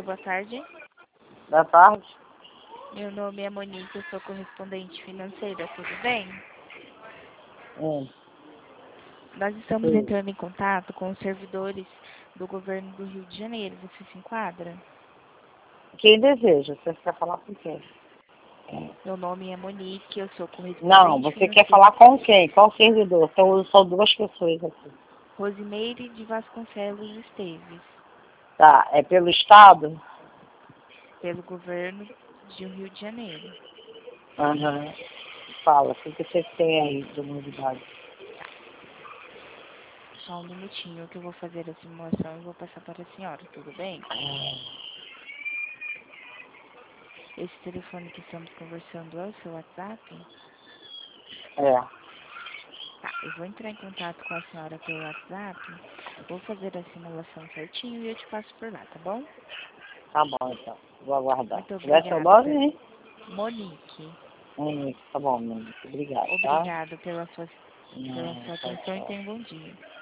Alô, boa tarde. Boa tarde. Meu nome é Monique, eu sou correspondente financeira, tudo bem? Nós estamos Sim. entrando em contato com os servidores do governo do Rio de Janeiro. Você se enquadra? Quem deseja? Você quer falar com quem? Meu nome é Monique, eu sou correspondente Não, você financeira. quer falar com quem? Qual servidor? São duas pessoas aqui. Rosimeire de Vasconcelos Esteves, Tá, é pelo Estado? pelo governo do Rio de Janeiro. Aham. Fala, o que você tem aí de novidade? Só um minutinho que eu vou fazer a simulação e vou passar para a senhora, tudo bem? Esse telefone que estamos conversando é o seu WhatsApp? É, Tá, eu vou entrar em contato com a senhora pelo WhatsApp, vou fazer a simulação certinho e eu te passo por lá, tá bom? tá bom então. Vou aguardar. Muito Qual é seu obrigada, nome, hein? Monique. Tá bom, Monique. Obrigado, tá? Obrigado pela sua Tchau, atenção e tchau. tenha um bom dia.